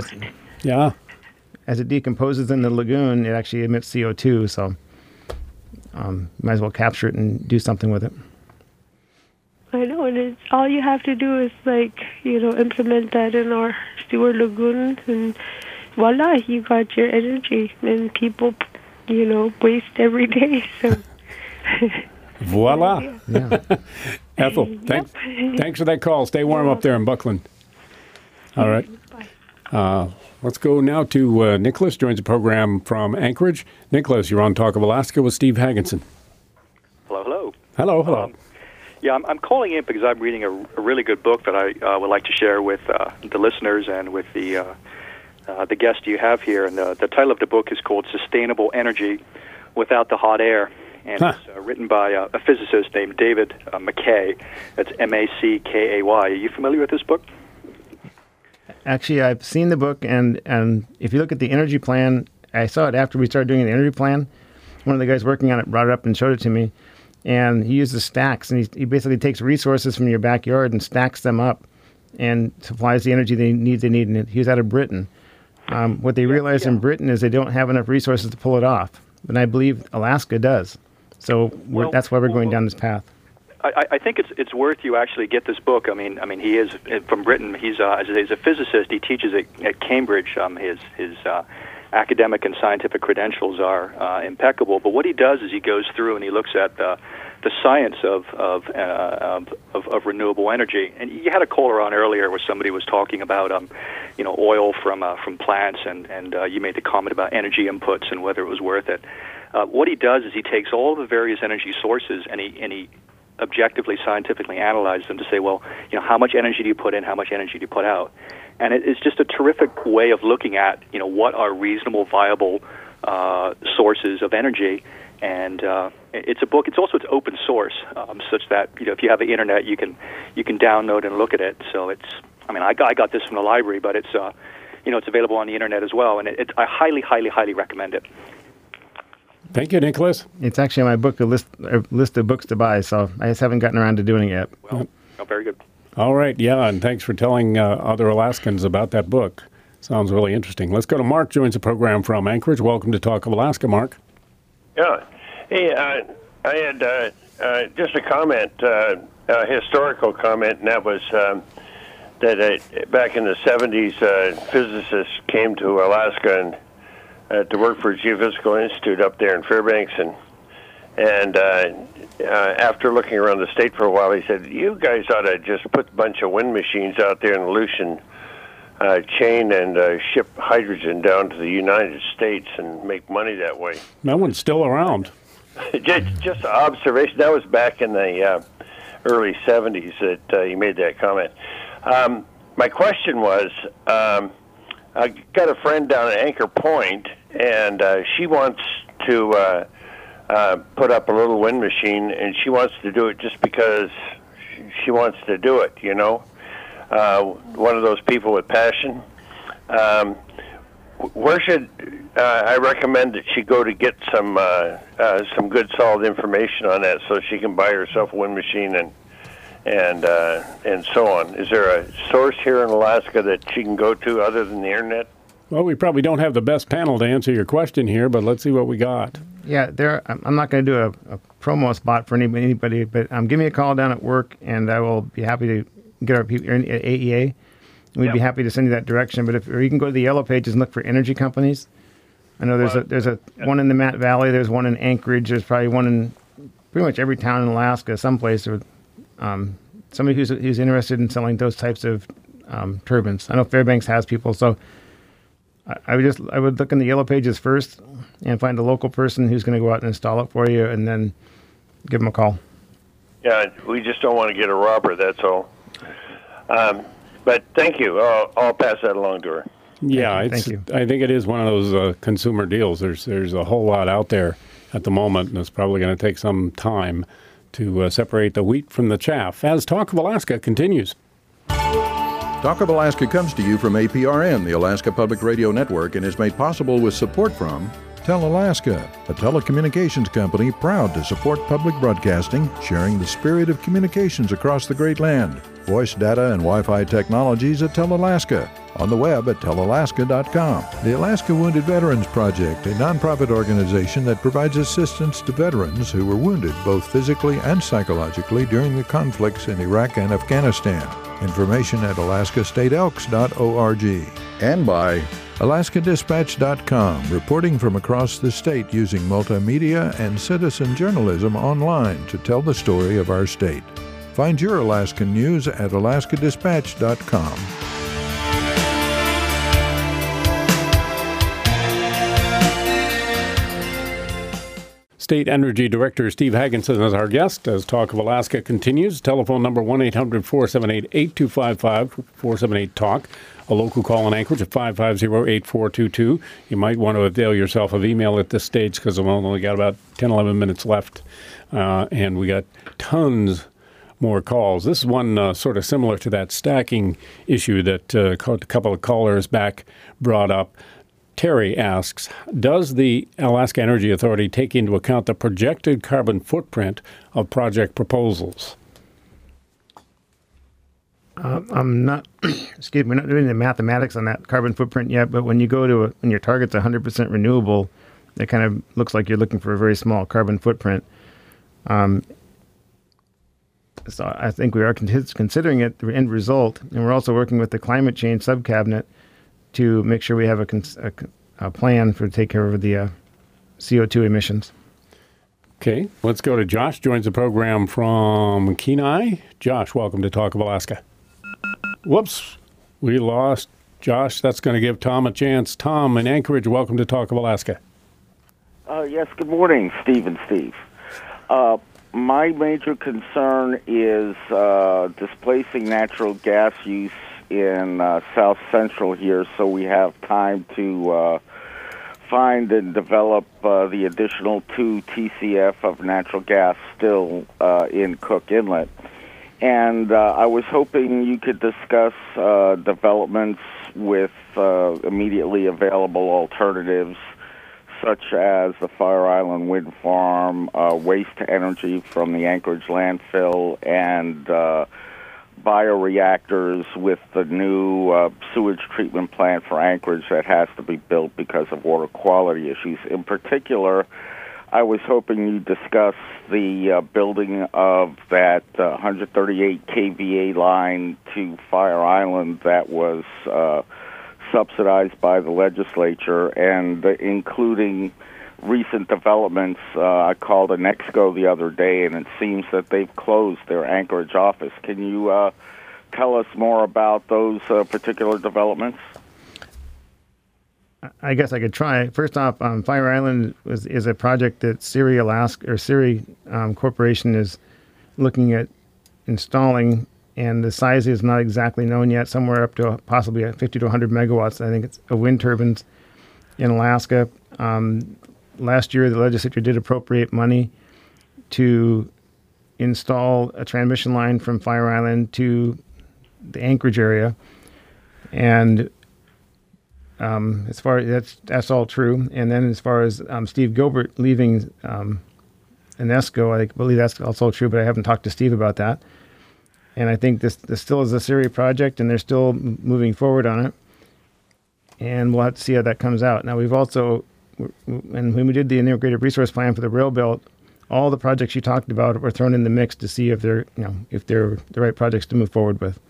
as it decomposes in the lagoon, it actually emits CO2, so might as well capture it and do something with it. I know, and all you have to do is implement that in our sewer lagoons, and voila, you got your energy. And people, waste every day, so. Voila. Yeah. Ethel, thanks for that call. Stay warm up there in Buckland. All right. Let's go now to Nicholas, joins the program from Anchorage. Nicholas, you're on Talk of Alaska with Steve Hagenson. Hello. Hello. I'm calling in because I'm reading a really good book that I would like to share with the listeners and with the guest you have here. And the title of the book is called Sustainable Energy Without the Hot Air. And it's written by a physicist named David McKay. That's Mackay. Are you familiar with this book? Actually, I've seen the book, and if you look at the energy plan, I saw it after we started doing the energy plan. One of the guys working on it brought it up and showed it to me. And he uses stacks, and he basically takes resources from your backyard and stacks them up and supplies the energy they need. And he was out of Britain. What they realized in Britain is they don't have enough resources to pull it off. And I believe Alaska does. So that's why we're going down this path. I think it's worth you actually get this book. I mean, he is from Britain. He's a physicist. He teaches at Cambridge. His academic and scientific credentials are impeccable. But what he does is he goes through and he looks at the science of renewable energy. And you had a caller on earlier where somebody was talking about oil from plants, and you made the comment about energy inputs and whether it was worth it. What he does is he takes all the various energy sources and he objectively, scientifically analyzes them to say, well, how much energy do you put in, how much energy do you put out? And it's just a terrific way of looking at, what are reasonable, viable sources of energy. And it's a book. It's open source, such that if you have the internet, you can download and look at it. So I got this from the library, but it's available on the internet as well. And I highly, highly, highly recommend it. Thank you, Nicholas. It's actually on my book, a list of books to buy, so I just haven't gotten around to doing it yet. Well, very good. All right, yeah, and thanks for telling other Alaskans about that book. Sounds really interesting. Let's go to Mark, joins the program from Anchorage. Welcome to Talk of Alaska, Mark. Yeah. Hey, I had just a comment, a historical comment, and that was that back in the 70s, physicists came to Alaska and to work for Geophysical Institute up there in Fairbanks, and after looking around the state for a while, he said, "You guys ought to just put a bunch of wind machines out there in the Aleutian chain and ship hydrogen down to the United States and make money that way." That one's still around. Just an observation. That was back in the early 70s that he made that comment. My question was, I got a friend down at Anchor Point, and she wants to put up a little wind machine, and she wants to do it just because she wants to do it, you know. One of those people with passion. Where should I recommend that she go to get some good, solid information on that, so she can buy herself a wind machine and so on? Is there a source here in Alaska that she can go to other than the internet? Well, we probably don't have the best panel to answer your question here, but let's see what we got. Yeah, I'm not going to do a promo spot for anybody, but give me a call down at work, and I will be happy to get our people at AEA. We'd be happy to send you that direction. But or you can go to the Yellow Pages and look for energy companies. I know there's a one in the Matt Valley. There's one in Anchorage. There's probably one in pretty much every town in Alaska, someplace. Or somebody who's interested in selling those types of turbines. I know Fairbanks has people, so I would look in the Yellow Pages first and find a local person who's going to go out and install it for you, and then give them a call. Yeah, we just don't want to get a robber. That's all. But thank you. I'll pass that along to her. Yeah, Thank you. I think it is one of those consumer deals. There's a whole lot out there at the moment, and it's probably going to take some time to separate the wheat from the chaff. As Talk of Alaska continues. Talk of Alaska comes to you from APRN, the Alaska Public Radio Network, and is made possible with support from Tell Alaska, a telecommunications company proud to support public broadcasting, sharing the spirit of communications across the Great Land. Voice data and Wi-Fi technologies at Tell Alaska. On the web at tellalaska.com. The Alaska Wounded Veterans Project, a nonprofit organization that provides assistance to veterans who were wounded both physically and psychologically during the conflicts in Iraq and Afghanistan. Information at alaskastateelks.org. And by alaskadispatch.com, reporting from across the state using multimedia and citizen journalism online to tell the story of our state. Find your Alaskan news at alaskadispatch.com. State Energy Director Steve Hagenson is our guest as Talk of Alaska continues. Telephone number 1-800-478-8255, 478-TALK. A local call in Anchorage at 550-8422. You might want to avail yourself of email at this stage because we've only got about 10, 11 minutes left. And we got tons more calls. This is one sort of similar to that stacking issue that a couple of callers back brought up. Terry asks, does the Alaska Energy Authority take into account the projected carbon footprint of project proposals? I'm not, we're not doing the mathematics on that carbon footprint yet, but when you go to when your target's 100% renewable, it kind of looks like you're looking for a very small carbon footprint. So I think we are considering it the end result, and we're also working with the climate change subcabinet to make sure we have a plan for take care of the CO2 emissions. Okay, let's go to Josh. Joins the program from Kenai. Josh, welcome to Talk of Alaska. Whoops, we lost Josh. That's going to give Tom a chance. Tom in Anchorage, welcome to Talk of Alaska. Yes, good morning, Steve and Steve. My major concern is displacing natural gas use in South Central here, so we have time to find and develop the additional 2 TCF of natural gas still in Cook Inlet. And I was hoping you could discuss developments with immediately available alternatives, such as the Fire Island Wind Farm, waste energy from the Anchorage landfill, and bioreactors with the new sewage treatment plant for Anchorage that has to be built because of water quality issues. In particular, I was hoping you'd discuss the building of that 138 kVA line to Fire Island that was subsidized by the legislature, and including recent developments. I called Anexco the other day, and it seems that they've closed their Anchorage office. Can you tell us more about those particular developments? I guess I could try. First off, Fire Island is a project that Siri Corporation is looking at installing, and the size is not exactly known yet. Somewhere up to possibly 50 to 100 megawatts. I think it's wind turbines in Alaska. Last year, the legislature did appropriate money to install a transmission line from Fire Island to the Anchorage area, and as far as that's all true. And then as far as Steve Gilbert leaving Anexco, I believe that's also true, but I haven't talked to Steve about that. And I think this still is a Siri project, and they're still moving forward on it. And we'll have to see how that comes out. Now, we've also, and when we did the integrated resource plan for the rail belt, all the projects you talked about were thrown in the mix to see if they're the right projects to move forward with.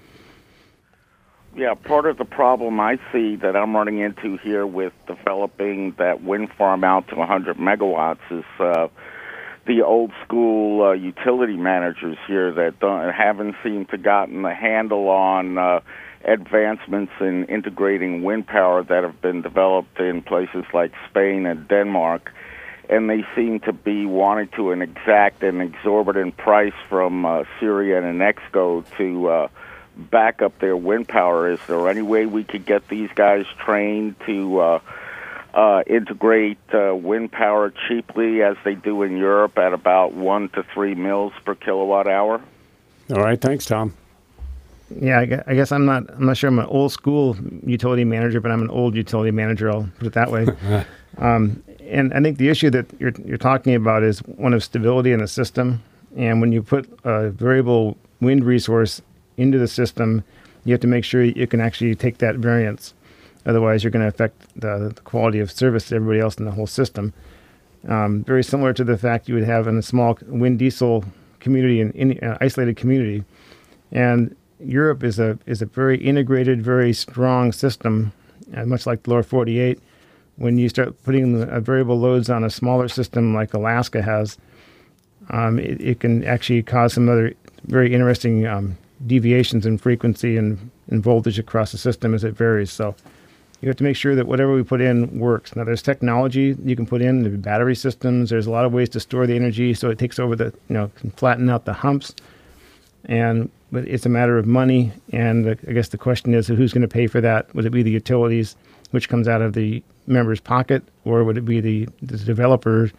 Yeah, part of the problem I see that I'm running into here with developing that wind farm out to 100 megawatts is the old school utility managers here that haven't seemed to gotten a handle on advancements in integrating wind power that have been developed in places like Spain and Denmark, and they seem to be wanting to exact an exorbitant price from Syria and Anexco to back up their wind power. Is there any way we could get these guys trained to integrate wind power cheaply as they do in Europe at about 1 to 3 mils per kilowatt hour? All right, thanks, Tom. Yeah, I guess I'm not sure I'm an old school utility manager, but I'm an old utility manager. I'll put it that way. And I think the issue that you're talking about is one of stability in the system. And when you put a variable wind resource into the system, you have to make sure you can actually take that variance. Otherwise, you're going to affect the quality of service to everybody else in the whole system. Very similar to the fact you would have in a small wind diesel community, in an isolated community. And Europe is a very integrated, very strong system, much like the lower 48. When you start putting variable loads on a smaller system like Alaska has, it can actually cause some other very interesting deviations in frequency and voltage across the system as it varies. So you have to make sure that whatever we put in works. Now, there's technology you can put in, the battery systems. There's a lot of ways to store the energy so it takes over can flatten out the humps. But it's a matter of money, and I guess the question is, who's going to pay for that? Would it be the utilities, which comes out of the member's pocket, or would it be the developer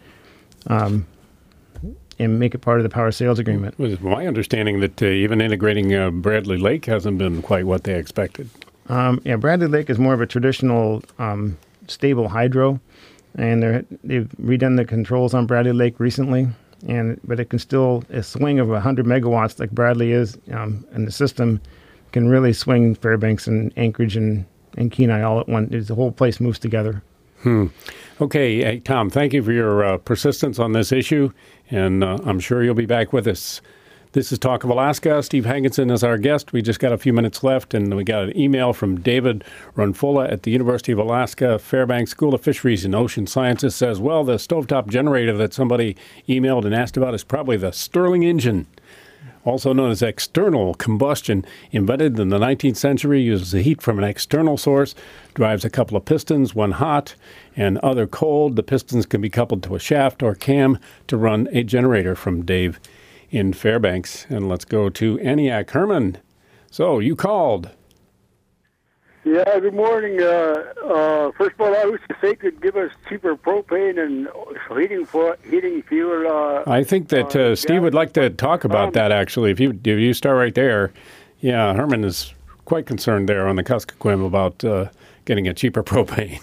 and make it part of the power sales agreement? It was my understanding that even integrating Bradley Lake hasn't been quite what they expected. Bradley Lake is more of a traditional stable hydro, and they've redone the controls on Bradley Lake recently. But it can still, a swing of 100 megawatts like Bradley is, and the system can really swing Fairbanks and Anchorage and Kenai all at once. The whole place moves together. Okay, hey, Tom, thank you for your persistence on this issue, and I'm sure you'll be back with us. This is Talk of Alaska. Steve Hankinson is our guest. We just got a few minutes left, and we got an email from David Runfola at the University of Alaska Fairbanks School of Fisheries and Ocean Sciences. Says, well, the stovetop generator that somebody emailed and asked about is probably the Stirling engine, also known as external combustion. Invented in the 19th century, uses the heat from an external source, drives a couple of pistons, one hot and other cold. The pistons can be coupled to a shaft or cam to run a generator. From Dave in Fairbanks. And let's go to Eniac. Herman, so you called. Yeah, good morning. First of all, I wish the state could give us cheaper propane and heating fuel. I think that Steve would like to talk about that, actually. If you start right there. Yeah, Herman is quite concerned there on the Kuskokwim about getting a cheaper propane.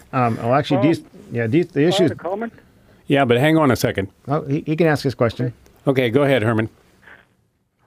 The issue is... Yeah, but hang on a second. Oh, he can ask his question. Okay, go ahead, Herman.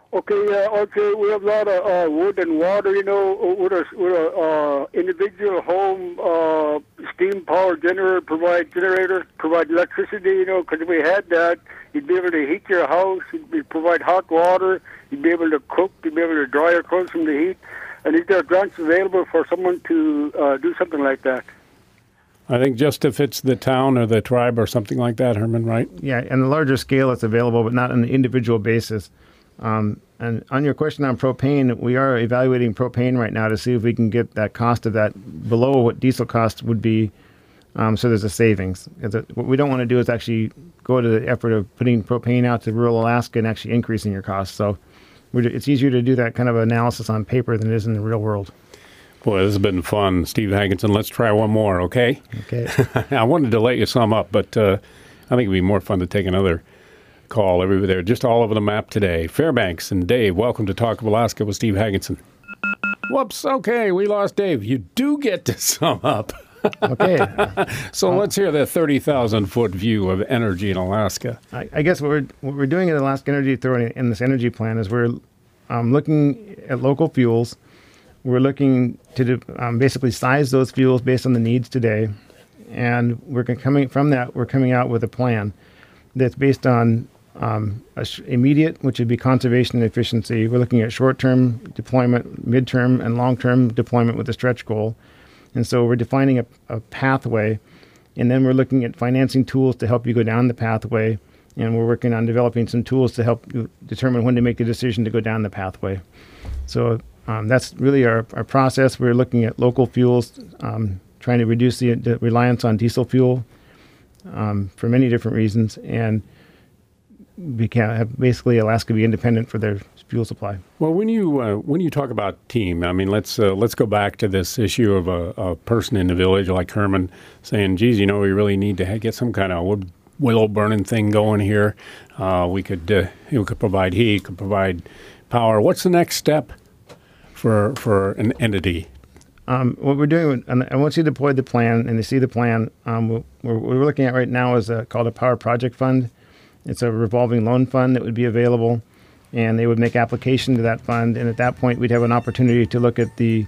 Okay, we have a lot of wood and water, with a individual home steam power generator, provide electricity, because if we had that, you'd be able to heat your house, you'd provide hot water, you'd be able to cook, you'd be able to dry your clothes from the heat. And is there grants available for someone to do something like that? I think just if it's the town or the tribe or something like that, Herman, right? Yeah, and the larger scale it's available, but not on an individual basis. And on your question on propane, we are evaluating propane right now to see if we can get that cost of that below what diesel cost would be, so there's a savings. What we don't want to do is actually go to the effort of putting propane out to rural Alaska and actually increasing your costs. So it's easier to do that kind of analysis on paper than it is in the real world. Boy, this has been fun. Steve Hankinson, let's try one more, okay? Okay. I wanted to let you sum up, but I think it'd be more fun to take another call everywhere there, just all over the map today. Fairbanks and Dave, welcome to Talk of Alaska with Steve Hankinson. Whoops, okay, we lost Dave. You do get to sum up. Okay. So let's hear the 30,000-foot view of energy in Alaska. I guess what we're doing at Alaska Energy Authority in this energy plan is we're looking at local fuels. We're looking to basically size those fuels based on the needs today. And we're coming out with a plan that's based on immediate, which would be conservation and efficiency. We're looking at short-term deployment, mid-term, and long-term deployment with a stretch goal. And so we're defining a pathway, and then we're looking at financing tools to help you go down the pathway, and we're working on developing some tools to help you determine when to make the decision to go down the pathway. So that's really our process. We're looking at local fuels, trying to reduce the reliance on diesel fuel for many different reasons, and we can have basically Alaska be independent for their fuel supply. Well, when you talk about team, I mean, let's go back to this issue of a person in the village like Herman saying, "Geez, we really need to get some kind of willow burning thing going here. We could provide heat, could provide power." What's the next step for an entity? What we're doing, and once you deploy the plan and they see the plan, what we're looking at right now is called a Power Project Fund. It's a revolving loan fund that would be available, and they would make application to that fund. And at that point, we'd have an opportunity to look at the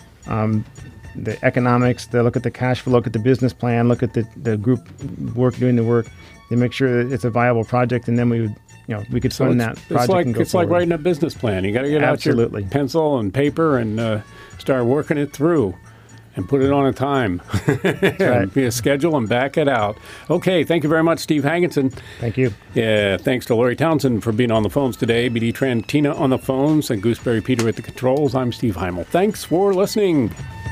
economics, to look at the cash flow, look at the business plan, look at the group doing the work, to make sure that it's a viable project, and then we could fund that project. It's like writing a business plan. You got to get out your pencil and paper and start working it through. And put it on a time. Right. Be a schedule and back it out. Okay, thank you very much, Steve Hankinson. Thank you. Yeah, thanks to Lori Townsend for being on the phones today, BD Trantina on the phones, and Gooseberry Peter at the controls. I'm Steve Heimel. Thanks for listening.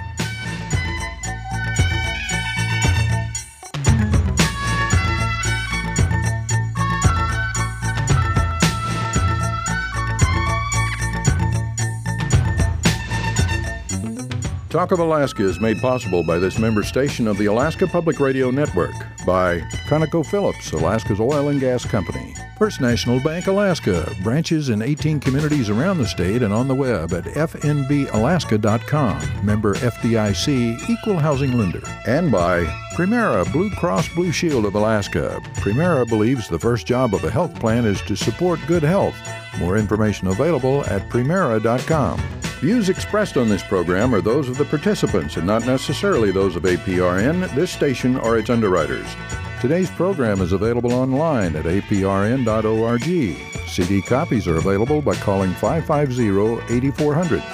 Talk of Alaska is made possible by this member station of the Alaska Public Radio Network, by ConocoPhillips, Alaska's oil and gas company, First National Bank Alaska, branches in 18 communities around the state and on the web at fnbalaska.com, member FDIC, equal housing lender, and by Primera Blue Cross Blue Shield of Alaska. Primera believes the first job of a health plan is to support good health. More information available at primera.com. Views expressed on this program are those of the participants and not necessarily those of APRN, this station, or its underwriters. Today's program is available online at aprn.org. CD copies are available by calling 550-8400.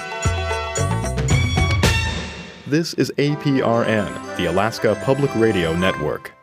This is APRN, the Alaska Public Radio Network.